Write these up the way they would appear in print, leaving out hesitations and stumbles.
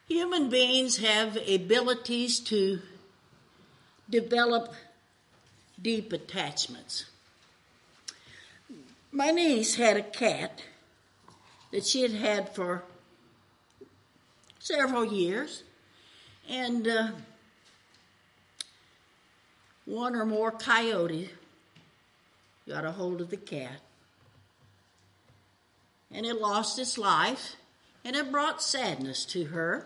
Human beings have abilities to develop deep attachments. My niece had a cat that she had had for several years, and one or more coyotes got a hold of the cat, and it lost its life, and it brought sadness to her.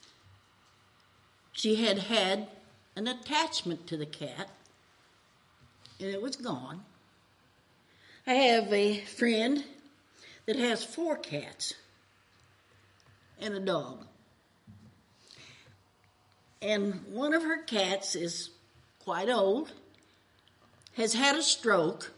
She had had an attachment to the cat, and it was gone. I have a friend that has 4 cats and a dog. And one of her cats is quite old, has had a stroke,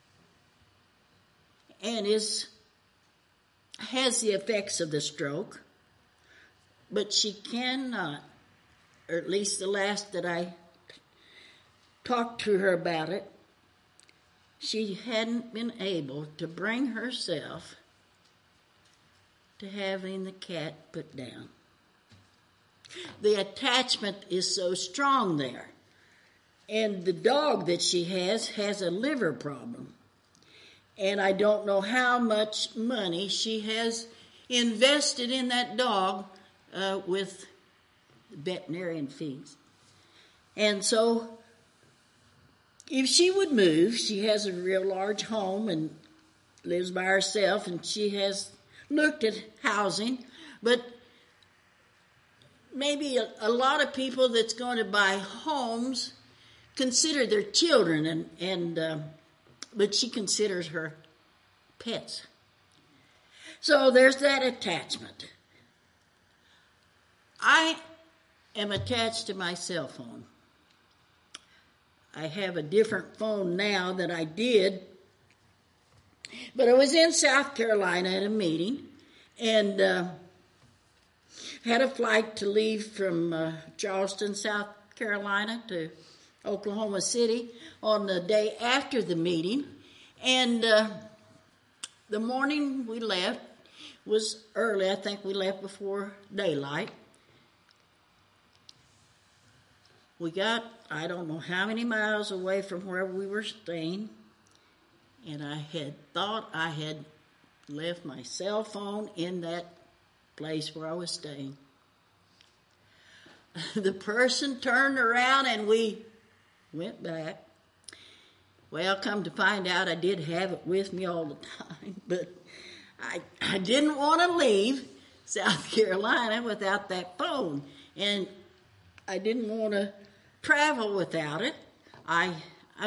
and has the effects of the stroke, but she cannot, or at least the last that I talked to her about it, she hadn't been able to bring herself to having the cat put down. The attachment is so strong there. And the dog that she has a liver problem. And I don't know how much money she has invested in that dog with veterinarian fees. And so if she would move, she has a real large home and lives by herself, and she has looked at housing, but maybe a lot of people that's going to buy homes consider their children, but she considers her pets. So there's that attachment. I am attached to my cell phone. I have a different phone now than I did, but I was in South Carolina at a meeting, and had a flight to leave from Charleston, South Carolina to Oklahoma City on the day after the meeting. And the morning we left was early. I think we left before daylight. We got, I don't know how many miles away from where we were staying, and I had thought I had left my cell phone in that place where I was staying. The person turned around and we went back. Well, come to find out, I did have it with me all the time, but I didn't want to leave South Carolina without that phone, and I didn't want to travel without it. I'm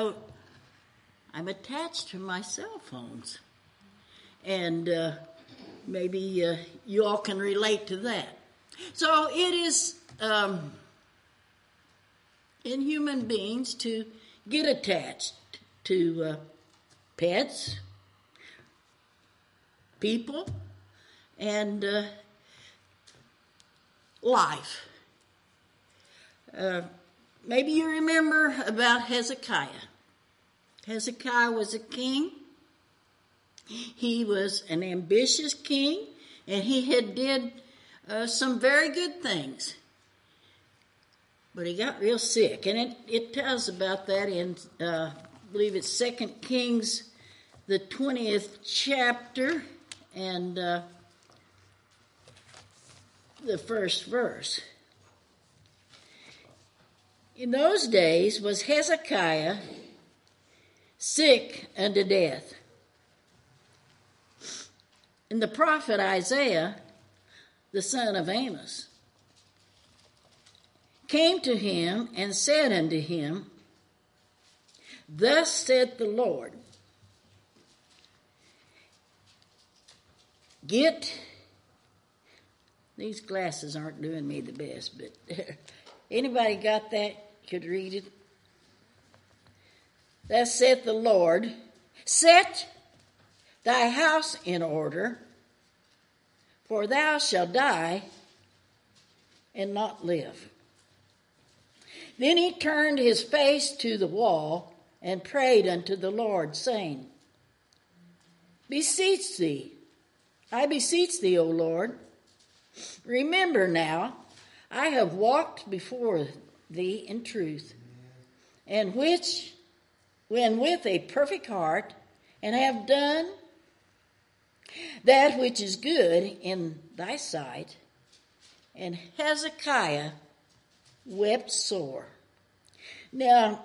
attached to my cell phones, and maybe you all can relate to that. So it is in human beings to get attached to pets, people, and life. Maybe you remember about Hezekiah. Hezekiah was a king. He was an ambitious king, and he had did some very good things. But he got real sick, and it tells about that in, I believe it's 2 Kings, the 20th chapter, and the first verse. In those days was Hezekiah sick unto death. And the prophet Isaiah, the son of Amos, came to him and said unto him, Thus saith the Lord, these glasses aren't doing me the best, but anybody got that? Could read it? Thus saith the Lord, Set thy house in order, for thou shalt die and not live. Then he turned his face to the wall and prayed unto the Lord, saying, I beseech thee, O Lord, remember now I have walked before thee in truth, and when with a perfect heart, and have done that which is good in thy sight. And Hezekiah wept sore. Now,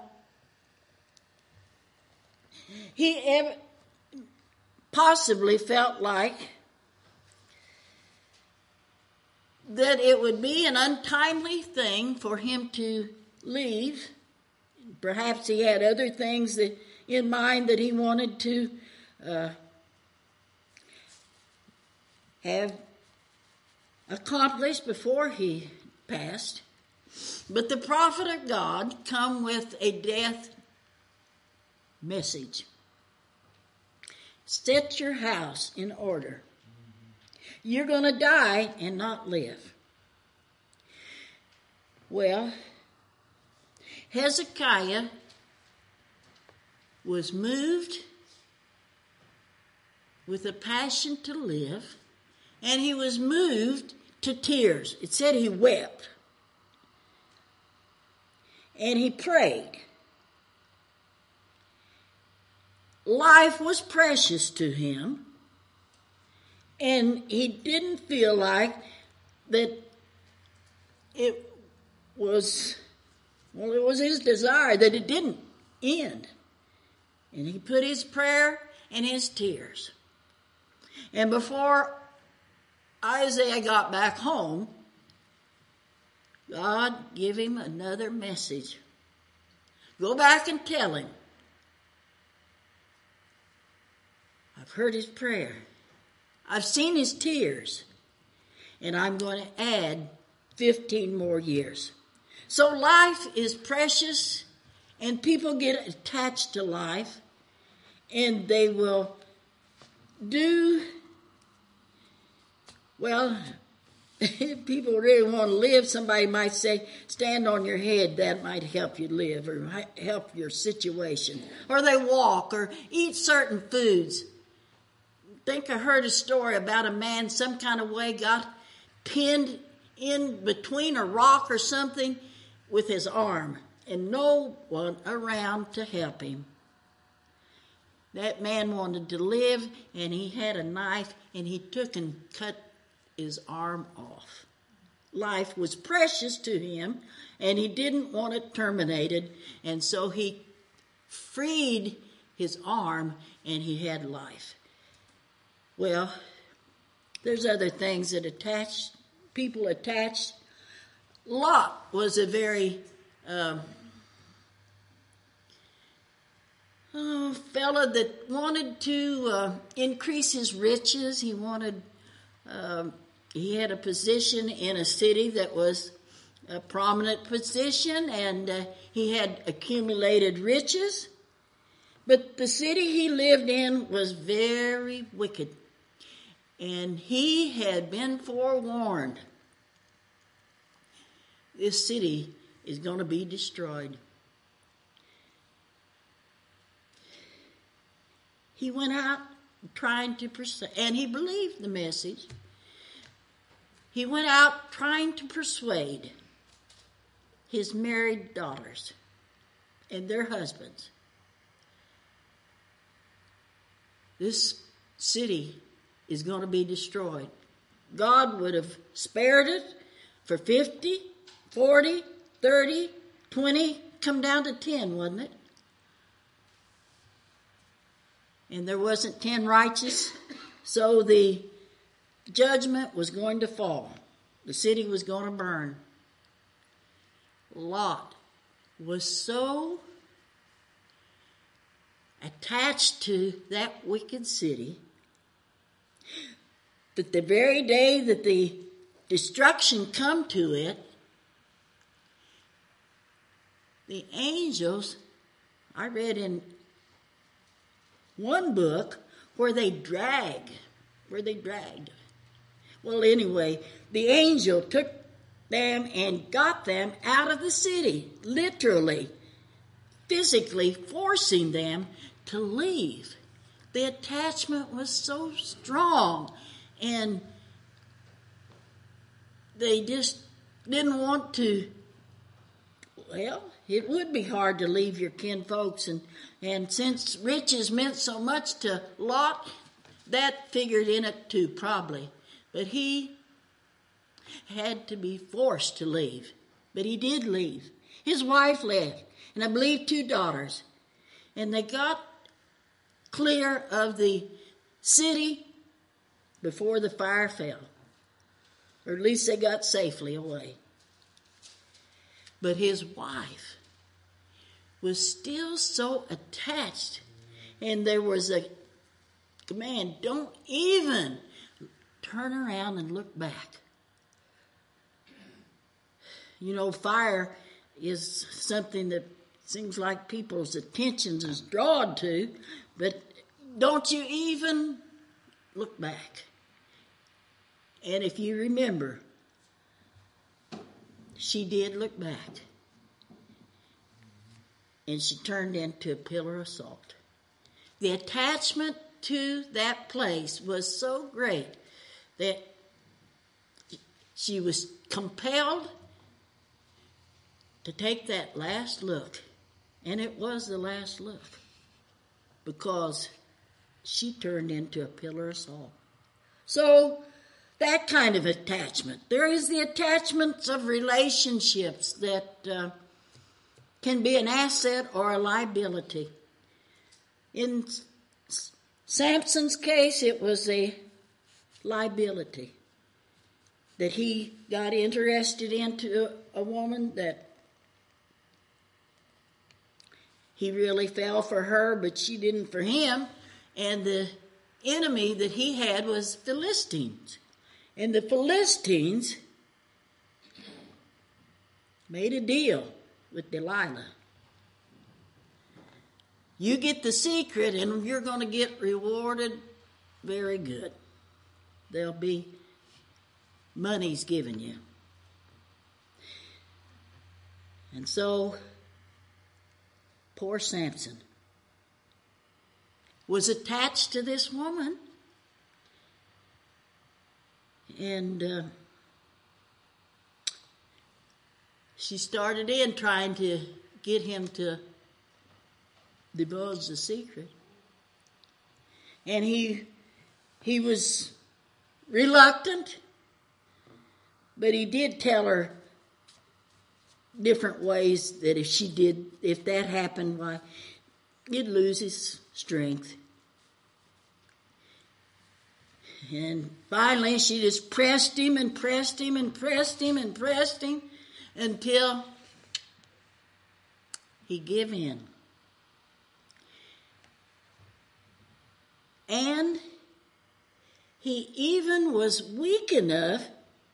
he possibly felt like that it would be an untimely thing for him to leave. Perhaps he had other things in mind that he wanted to have accomplished before he passed. But the prophet of God come with a death message. Set your house in order. You're going to die and not live. Well, Hezekiah was moved with a passion to live, and he was moved to tears. It said he wept. And he prayed. Life was precious to him, and he didn't feel like that it was his desire that it didn't end. And he put his prayer and his tears. And before Isaiah got back home, God gave him another message. Go back and tell him, I've heard his prayer. I've seen his tears. And I'm going to add 15 more years. So life is precious, and people get attached to life, and they will do, well, if people really want to live, somebody might say, stand on your head, that might help you live or help your situation. Or they walk or eat certain foods. I think I heard a story about a man some kind of way got pinned in between a rock or something with his arm, and no one around to help him. That man wanted to live, and he had a knife, and he took and cut his arm off. Life was precious to him, and he didn't want it terminated, and so he freed his arm, and he had life. Well, there's other things that people attach. Lot was a very fella that wanted to increase his riches. He had a position in a city that was a prominent position, and he had accumulated riches. But the city he lived in was very wicked, and he had been forewarned. This city is going to be destroyed. He went out trying to persuade, and he believed the message. He went out trying to persuade his married daughters and their husbands. This city is going to be destroyed. God would have spared it for 50, 40, 30, 20, come down to 10, wasn't it? And there wasn't 10 righteous, so the judgment was going to fall. The city was going to burn. Lot was so attached to that wicked city that the very day that the destruction come to it, the angels, I read in one book where they dragged. Well, anyway, the angel took them and got them out of the city, literally, physically forcing them to leave. The attachment was so strong, and they just didn't want to, well, it would be hard to leave your kinfolks. And since riches meant so much to Lot, that figured in it too, probably. But he had to be forced to leave. But he did leave. His wife left, and I believe 2 daughters. And they got clear of the city before the fire fell. Or at least they got safely away. But his wife was still so attached. And there was a command, don't even turn around and look back. You know, fire is something that seems like people's attentions is drawn to, but don't you even look back. And if you remember, she did look back. And she turned into a pillar of salt. The attachment to that place was so great that she was compelled to take that last look. And it was the last look. Because she turned into a pillar of salt. So, that kind of attachment. There is the attachments of relationships that can be an asset or a liability. In Samson's case, it was a liability. That he got interested into a woman that he really fell for her, but she didn't for him. And the enemy that he had was Philistines. And the Philistines made a deal with Delilah. You get the secret and you're going to get rewarded very good. There'll be monies given you. And so, poor Samson was attached to this woman. And she started in trying to get him to divulge the secret. And he was reluctant, but he did tell her different ways that if that happened, why, he'd lose his strength. And finally, she just pressed him and pressed him and pressed him and pressed him until he gave in. And he even was weak enough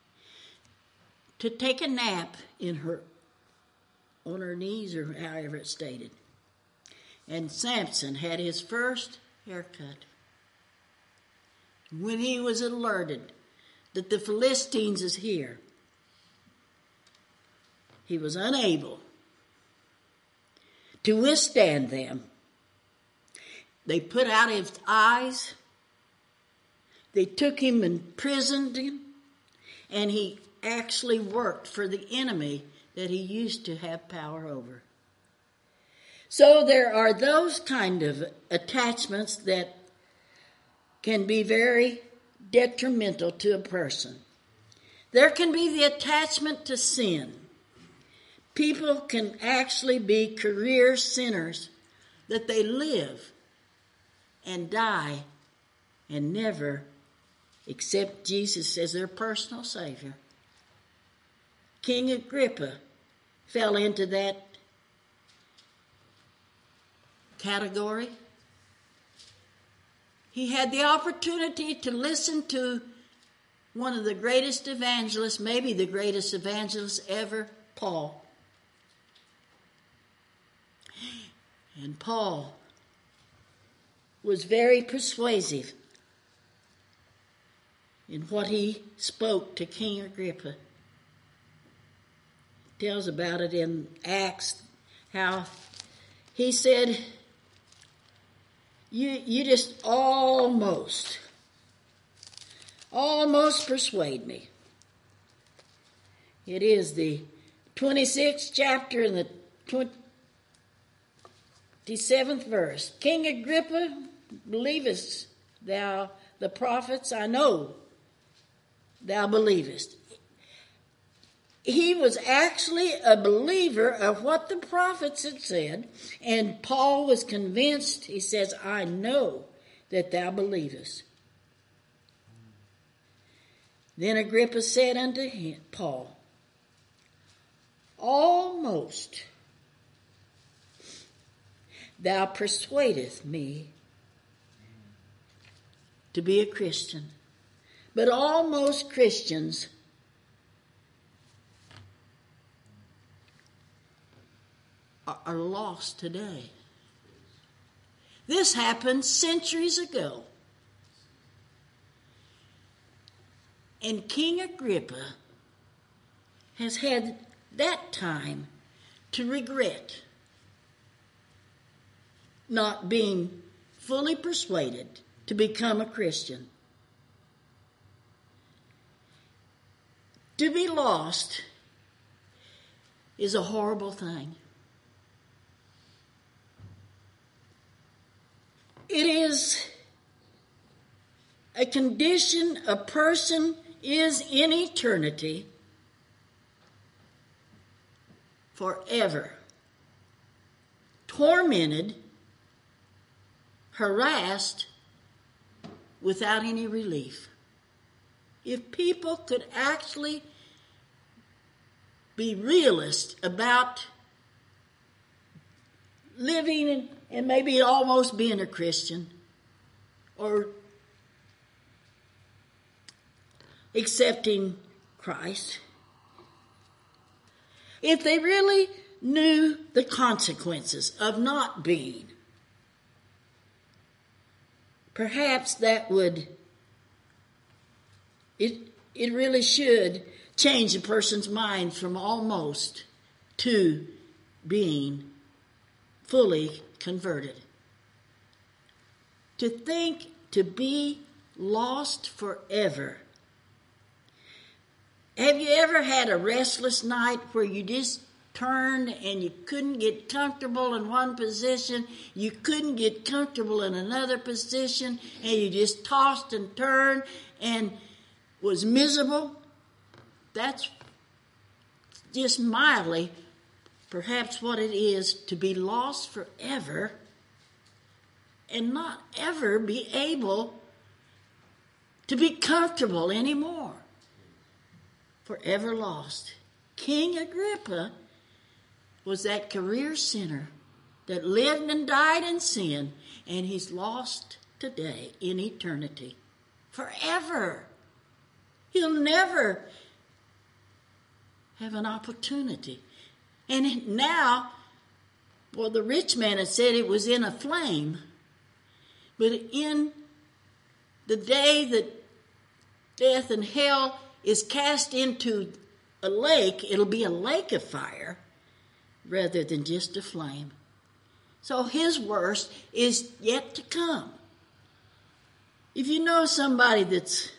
to take a nap on her knees, or however it's stated. And Samson had his first haircut when he was alerted that the Philistines is here. He was unable to withstand them. They put out his eyes. They took him and imprisoned him. And he actually worked for the enemy that he used to have power over. So there are those kind of attachments that can be very detrimental to a person. There can be the attachment to sin. People can actually be career sinners, that they live and die and never accept Jesus as their personal Savior. King Agrippa fell into that category. He had the opportunity to listen to one of the greatest evangelists, maybe the greatest evangelist ever, Paul. And Paul was very persuasive in what he spoke to King Agrippa. He tells about it in Acts, how he said, you just almost persuade me. It is the 26th chapter and the 27th verse. King Agrippa, believest thou the prophets? I know thou believest. He was actually a believer of what the prophets had said, and Paul was convinced. He says, I know that thou believest. Then Agrippa said unto him, Paul, almost thou persuadest me to be a Christian. But almost Christians are lost today. This happened centuries ago. And King Agrippa has had that time to regret not being fully persuaded to become a Christian. To be lost is a horrible thing. It is a condition a person is in eternity forever, tormented, harassed, without any relief. If people could actually be realist about living and maybe almost being a Christian or accepting Christ, if they really knew the consequences of not being, perhaps that would, it really should change a person's mind from almost to being fully converted. To think to be lost forever. Have you ever had a restless night where you just turned and you couldn't get comfortable in one position, you couldn't get comfortable in another position, and you just tossed and turned and was miserable? That's just mildly perhaps what it is to be lost forever and not ever be able to be comfortable anymore. Forever lost. King Agrippa was that career sinner that lived and died in sin, and he's lost today in eternity. Forever. He'll never have an opportunity. And now, well, the rich man had said it was in a flame, but in the day that death and hell is cast into a lake, it'll be a lake of fire rather than just a flame. So his worst is yet to come. If you know somebody that's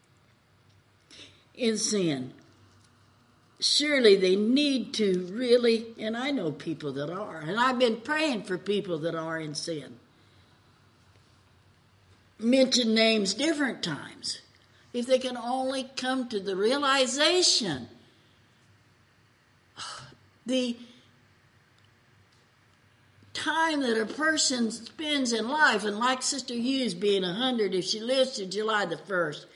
in sin, surely they need to really, and I know people that are, and I've been praying for people that are in sin. Mention names different times. If they can only come to the realization, the time that a person spends in life, and like Sister Hughes being 100 if she lives to July the 1st,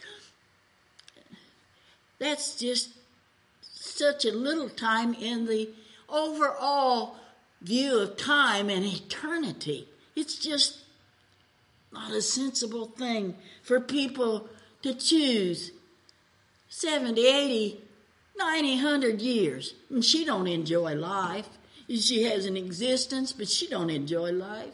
that's just such a little time in the overall view of time and eternity. It's just not a sensible thing for people to choose 70, 80, 90, 100 years. And she don't enjoy life. She has an existence, but she don't enjoy life.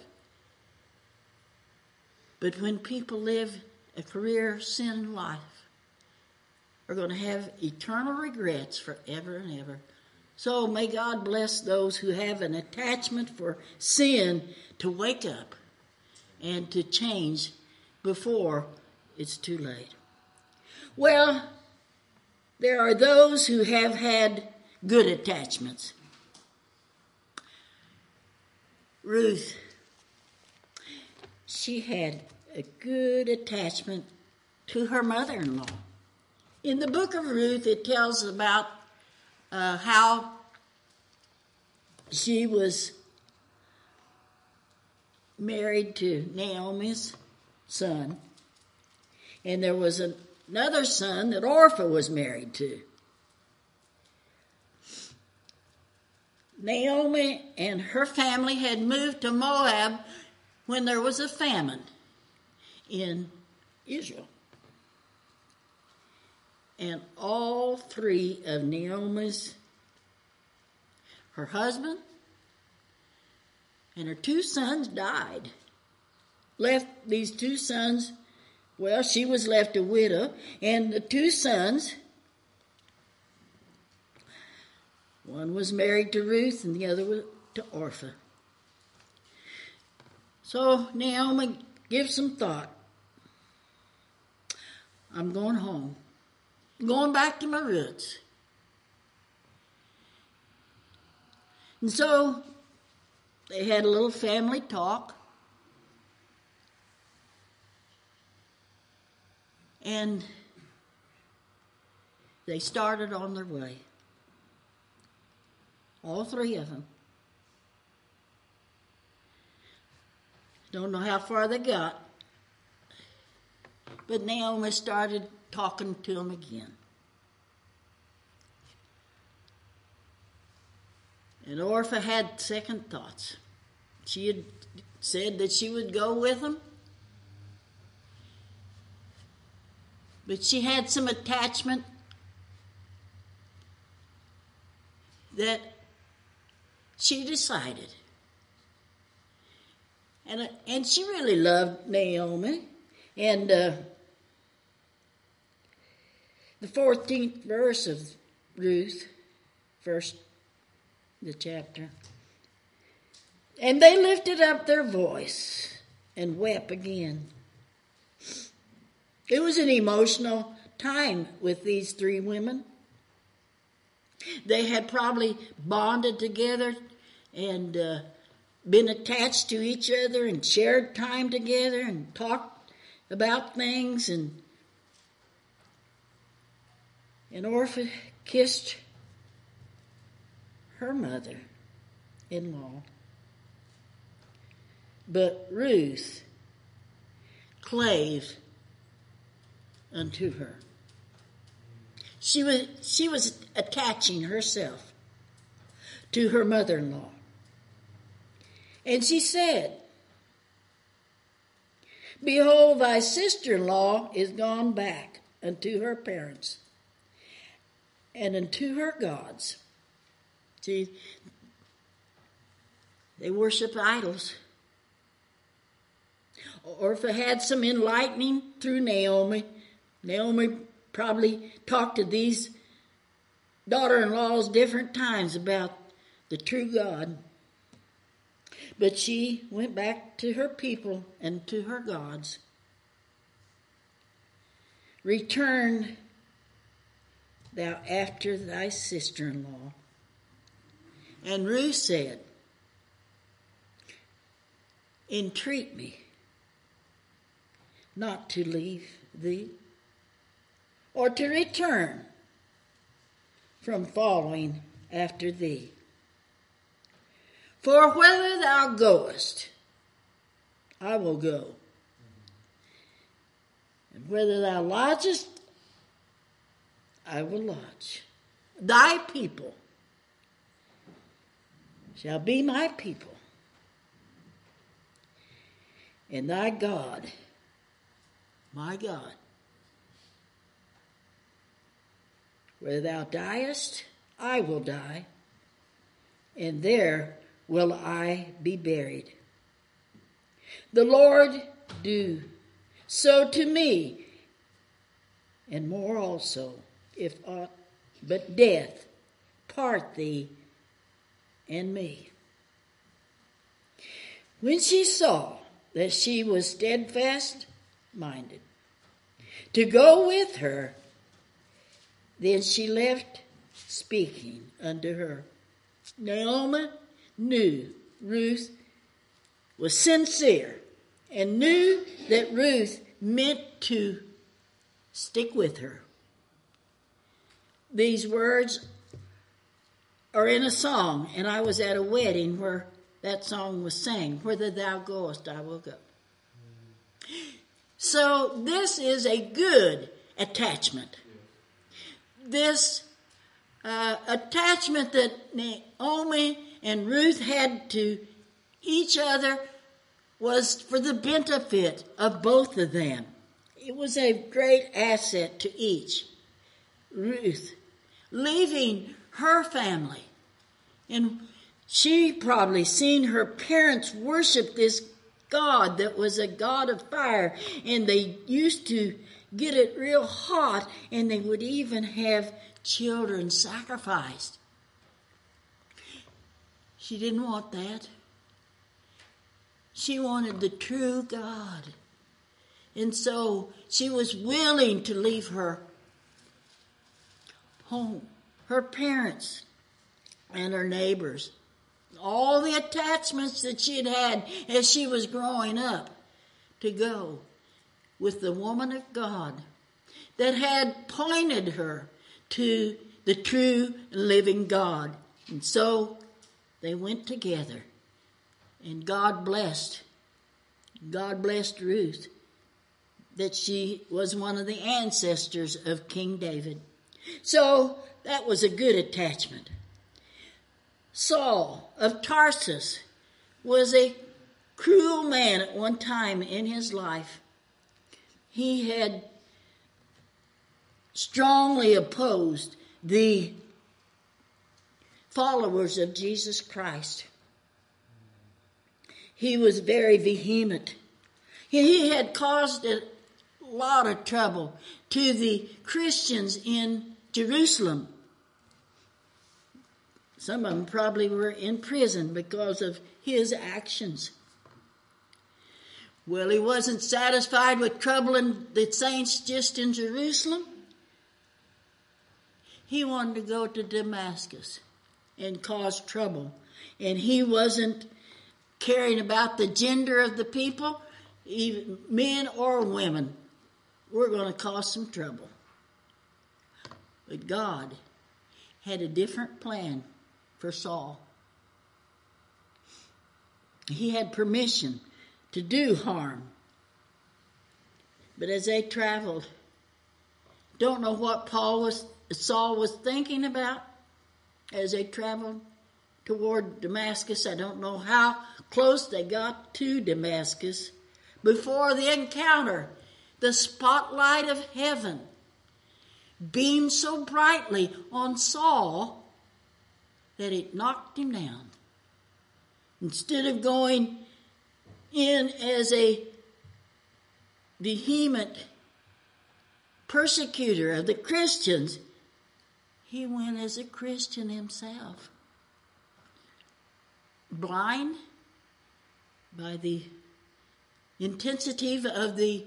But when people live a career sin life, are going to have eternal regrets forever and ever. So may God bless those who have an attachment for sin to wake up and to change before it's too late. Well, there are those who have had good attachments. Ruth, she had a good attachment to her mother-in-law. In the book of Ruth, it tells about how she was married to Naomi's son, and there was another son that Orpah was married to. Naomi and her family had moved to Moab when there was a famine in Israel. And all three of Naomi's, her husband and her two sons died. Left these two sons, well, she was left a widow, and the two sons, one was married to Ruth and the other was to Orpah. So Naomi gives some thought. I'm going home. I'm going back to my roots. And so they had a little family talk. And they started on their way. All three of them. Don't know how far they got. But Naomi started talking to them again. And Orpah had second thoughts. She had said that she would go with them. But she had some attachment that she decided. And she really loved Naomi. And the 14th verse of Ruth, first the chapter. And they lifted up their voice and wept again. It was an emotional time with these three women. They had probably bonded together and been attached to each other and shared time together and talked about things. And Orpah kissed her mother-in-law. But Ruth clave unto her. She was attaching herself to her mother-in-law. And she said, Behold, thy sister-in-law is gone back unto her parents and unto her gods. See, they worship idols. Orpah had some enlightening through Naomi. Naomi probably talked to these daughter-in-laws different times about the true God. But she went back to her people and to her gods. Return thou after thy sister-in-law. And Ruth said, Entreat me not to leave thee, or to return from following after thee. For whither thou goest, I will go. And whither thou lodgest, I will lodge. Thy people shall be my people, and thy God, my God. Where thou diest, I will die, and there will I be buried. The Lord do so to me, and more also, if aught but death part thee and me. When she saw that she was steadfast minded to go with her, Then she left speaking unto her. Naomi knew Ruth was sincere and knew that Ruth meant to stick with her. These words are in a song, and I was at a wedding where that song was sang, Whither thou goest, I will go. So this is a good attachment. This attachment that Naomi and Ruth had to each other was for the benefit of both of them. It was a great asset to each. Ruth, leaving her family, and she probably seen her parents worship this God that was a God of fire, and they used to get it real hot, and they would even have children sacrificed. She didn't want that. She wanted the true God. And so she was willing to leave her home, her parents, and her neighbors. All the attachments that she had had as she was growing up, to go with the woman of God that had pointed her to the true living God. And so they went together, and God blessed Ruth, that she was one of the ancestors of King David. So that was a good attachment. Saul of Tarsus was a cruel man at one time in his life. He had strongly opposed the followers of Jesus Christ. He was very vehement. He had caused a lot of trouble to the Christians in Jerusalem. Some of them probably were in prison because of his actions. Well, he wasn't satisfied with troubling the saints just in Jerusalem. He wanted to go to Damascus and cause trouble. And he wasn't caring about the gender of the people, even men or women. We're going to cause some trouble. But God had a different plan for Saul. He had permission to do harm. But as they traveled, don't know what Saul was thinking about as they traveled toward Damascus. I don't know how close they got to Damascus before the encounter. The spotlight of heaven beamed so brightly on Saul that it knocked him down. Instead of going in as a vehement persecutor of the Christians, he went as a Christian himself. Blind by the intensity of the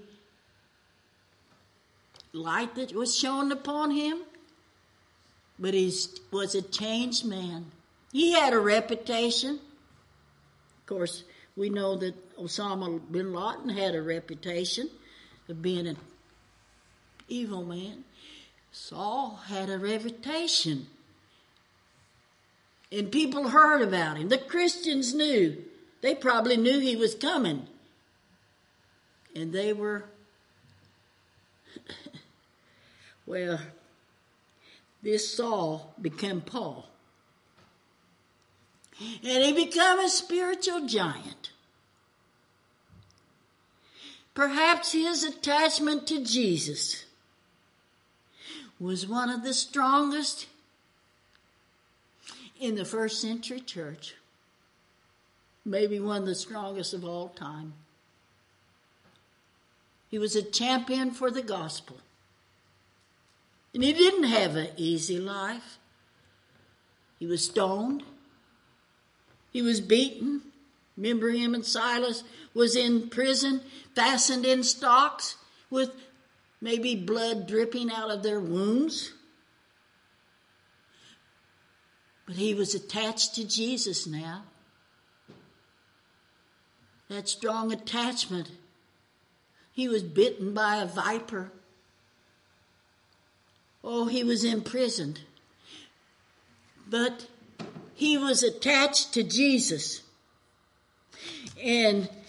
light that was shone upon him, but he was a changed man. He had a reputation. Of course, we know that Osama bin Laden had a reputation of being an evil man. Saul had a reputation. And people heard about him. The Christians knew. They probably knew he was coming. And they were, well, this Saul became Paul. And he became a spiritual giant. Perhaps his attachment to Jesus was one of the strongest in the first century church. Maybe one of the strongest of all time. He was a champion for the gospel. And he didn't have an easy life. He was stoned. He was beaten. Remember, him and Silas was in prison, fastened in stocks with maybe blood dripping out of their wounds. But he was attached to Jesus now. That strong attachment. He was bitten by a viper. Oh, he was imprisoned. But he was attached to Jesus. And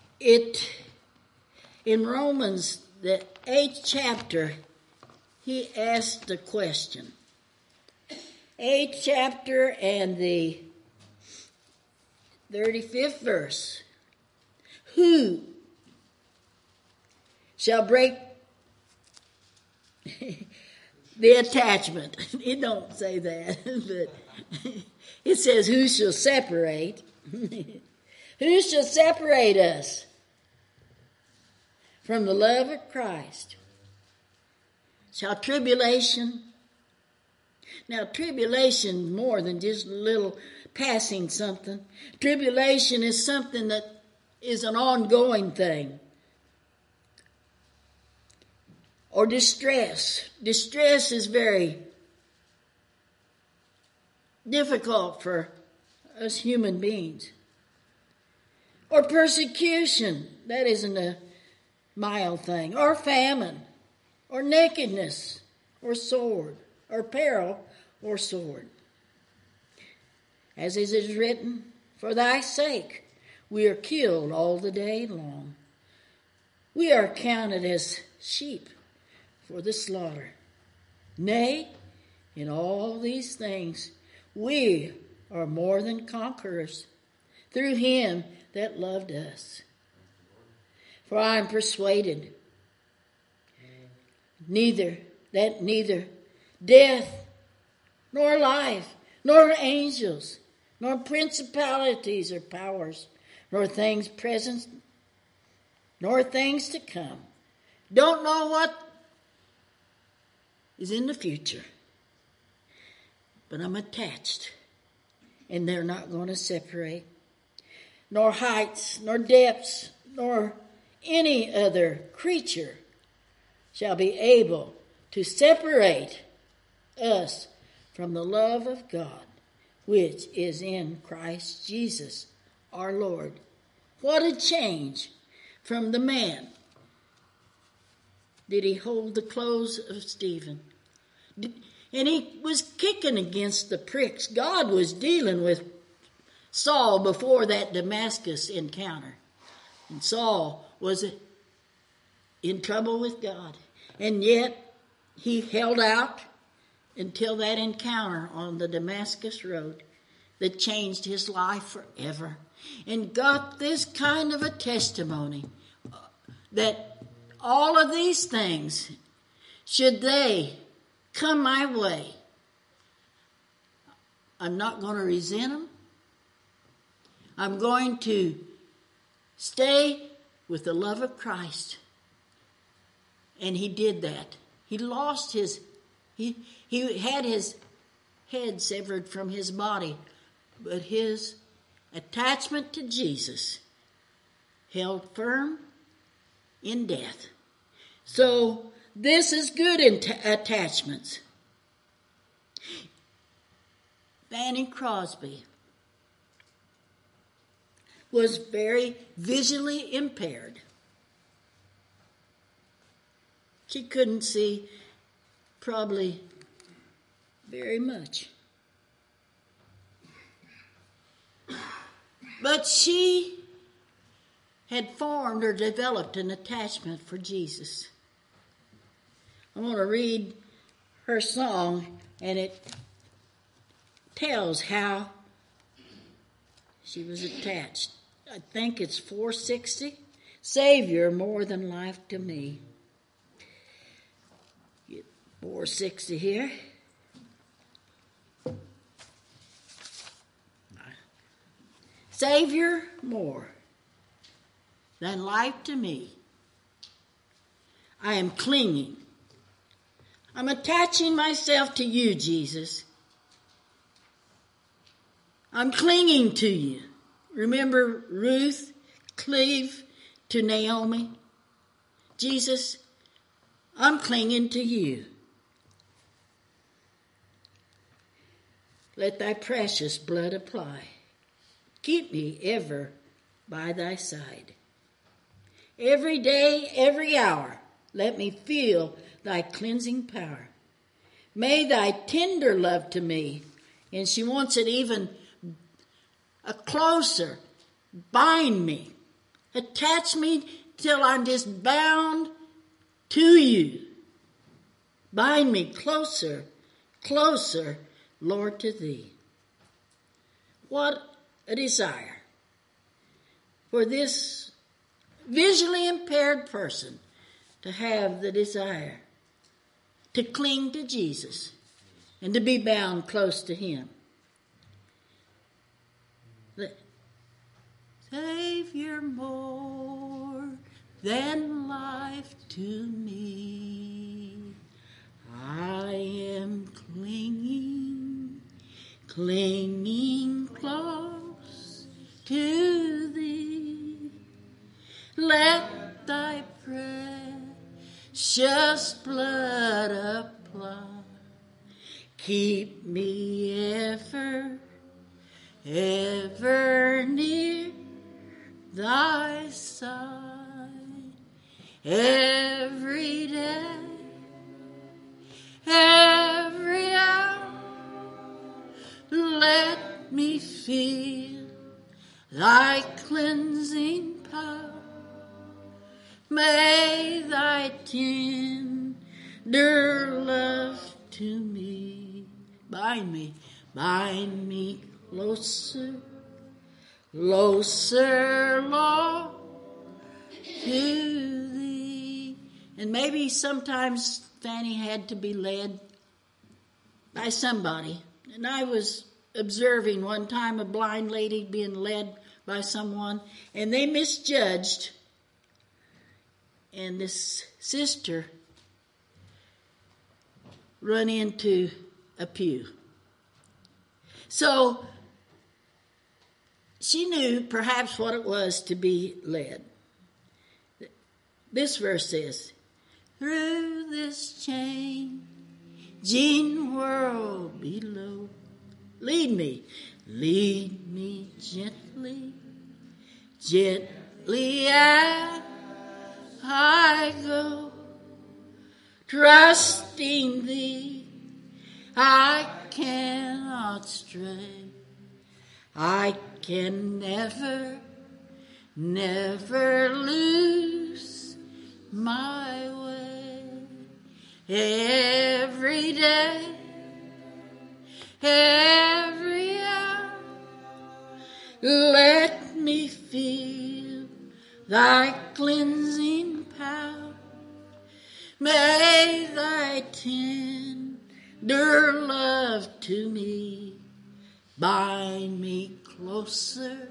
in Romans, the 8th chapter, he asked the question. 8th chapter and the 35th verse. Who shall break the attachment? It don't say that, but it says, who shall separate? Who shall separate us from the love of Christ? Shall tribulation? Now, tribulation more than just a little passing something. Tribulation is something that is an ongoing thing. Or distress. Distress is very difficult for us human beings. Or persecution. That isn't a mild thing. Or famine. Or nakedness. Or sword. Or peril. Or sword. As it is written, for thy sake we are killed all the day long. We are counted as sheep for the slaughter. Nay, in all these things we are more than conquerors through him that loved us. For I am persuaded neither death, nor life, nor angels, nor principalities or powers, nor things present, nor things to come. Don't know what is in the future. But I'm attached, and they're not going to separate. Nor heights, nor depths, nor any other creature shall be able to separate us from the love of God, which is in Christ Jesus, our Lord. What a change from the man. Did he hold the clothes of Stephen? And he was kicking against the pricks. God was dealing with Saul before that Damascus encounter. And Saul was in trouble with God. And yet he held out until that encounter on the Damascus road that changed his life forever. And got this kind of a testimony that all of these things, should they come my way, I'm not going to resent them. I'm going to stay with the love of Christ. And he did that. He lost he had his head severed from his body, but his attachment to Jesus held firm in death. So this is good in attachments. Fanny Crosby was very visually impaired. She couldn't see probably very much. But she had formed or developed an attachment for Jesus. I want to read her song, and it tells how she was attached. I think it's 460. Savior, more than life to me. Get 460 here. Savior, more than life to me. I am clinging. I'm attaching myself to you, Jesus. I'm clinging to you. Remember Ruth cleave to Naomi? Jesus, I'm clinging to you. let thy precious blood apply. Keep me ever by thy side. Every day, every hour, let me feel thy cleansing power. May thy tender love to me, and she wants it even a closer, bind me, attach me till I'm just bound to you. Bind me closer, closer, Lord, to thee. What a desire for this visually impaired person to have the desire to cling to Jesus and to be bound close to him. Savior, more than life to me, I am clinging close to thee. Let thy precious blood apply. Keep me ever near thy side. Every day, every hour, let me feel thy cleansing power. May thy tender love to me bind me closer, closer, Lord, to thee. And maybe sometimes Fanny had to be led by somebody. And I was observing one time a blind lady being led by someone, and they misjudged. And this sister run into a pew. So she knew perhaps what it was to be led. This verse says, through this changing world below, lead me gently as I go, trusting thee, I cannot stray. I can never lose my way. Every day, every hour, let me feel thy cleansing power. May thy tender love to me bind me closer,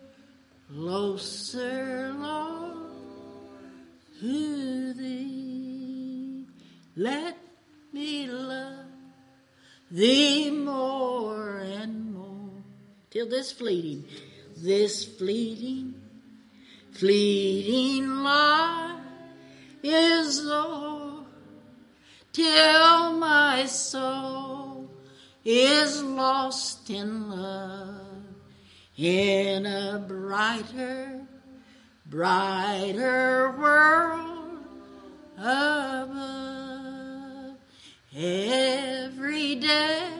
closer, Lord, to thee. Let me love thee more and more till this fleeting life is o'er, till my soul is lost in love in a brighter world above. Every day,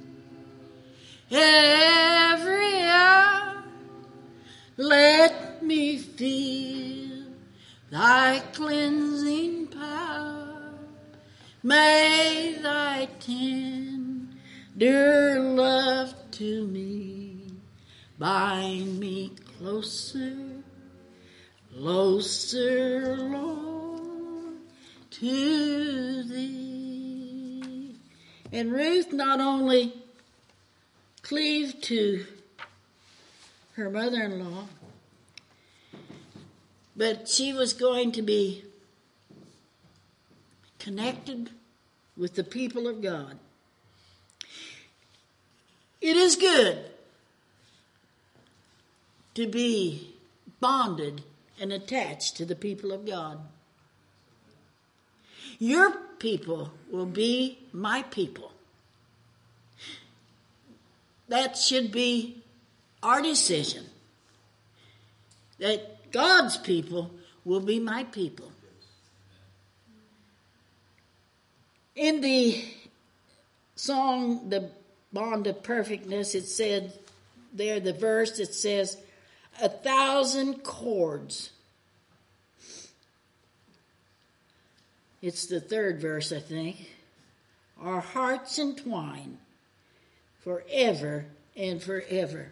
every hour, let me feel thy cleansing power. May thy tender love to me bind me closer, closer, Lord, to thee. And Ruth not only cleaved to her mother-in-law, but she was going to be connected with the people of God. It is good to be bonded and attached to the people of God. Your people will be my people. that should be our decision. That God's people will be my people. In the song, The Bond of Perfectness, it said there, the verse, it says, 1,000 cords. It's the third verse, I think. Our hearts entwine forever and forever.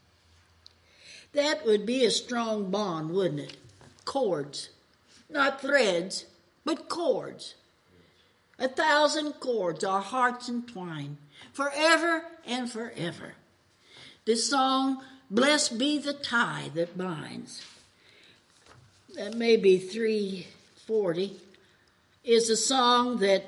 That would be a strong bond, wouldn't it? Cords. Not threads, but cords. 1,000 cords, our hearts entwine forever and forever. This song, Blessed Be the Tie That Binds, that may be 340, is a song that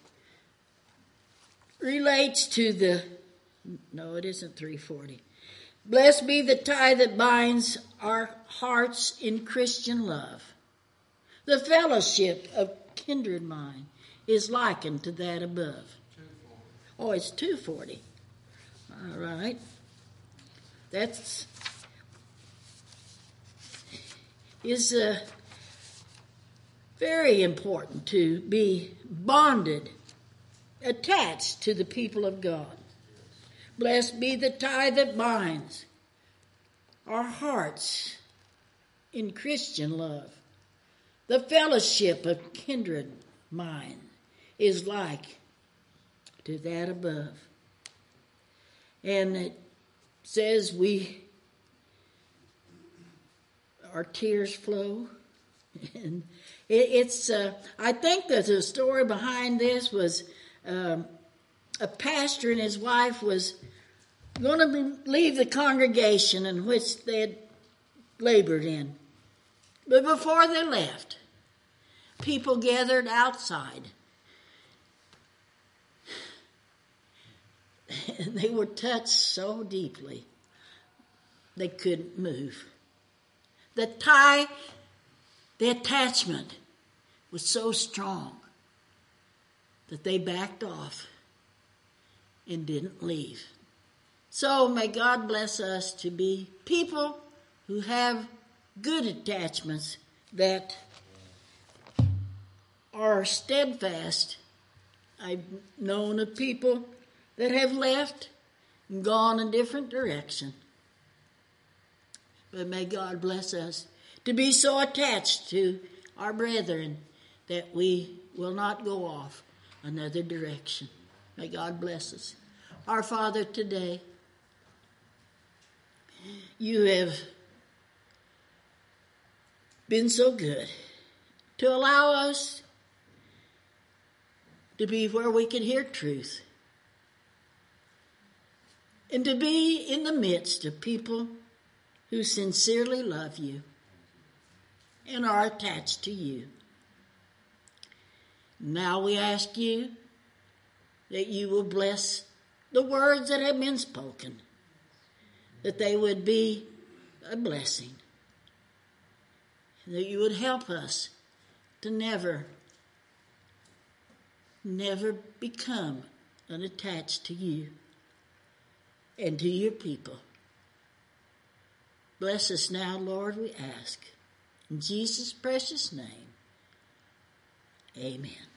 relates to it isn't 340. Blessed be the tie that binds our hearts in Christian love. The fellowship of kindred mind is likened to that above. Oh, it's 240. All right. That's is very important to be bonded, attached to the people of God. Blessed be the tie that binds our hearts in Christian love. The fellowship of kindred mind is like to that above. And it says our tears flow. And it's I think that the story behind this was a pastor and his wife was going to leave the congregation in which they had labored in. But before they left, people gathered outside. And they were touched so deeply they couldn't move. The tie, the attachment was so strong that they backed off and didn't leave. So may God bless us to be people who have good attachments that are steadfast. I've known of people that have left and gone a different direction. But may God bless us to be so attached to our brethren that we will not go off another direction. May God bless us. Our Father, today, you have been so good to allow us to be where we can hear truth and to be in the midst of people who sincerely love you and are attached to you. Now we ask you that you will bless the words that have been spoken, that they would be a blessing, and that you would help us to never become unattached to you and to your people. Bless us now, Lord, we ask. In Jesus' precious name, amen.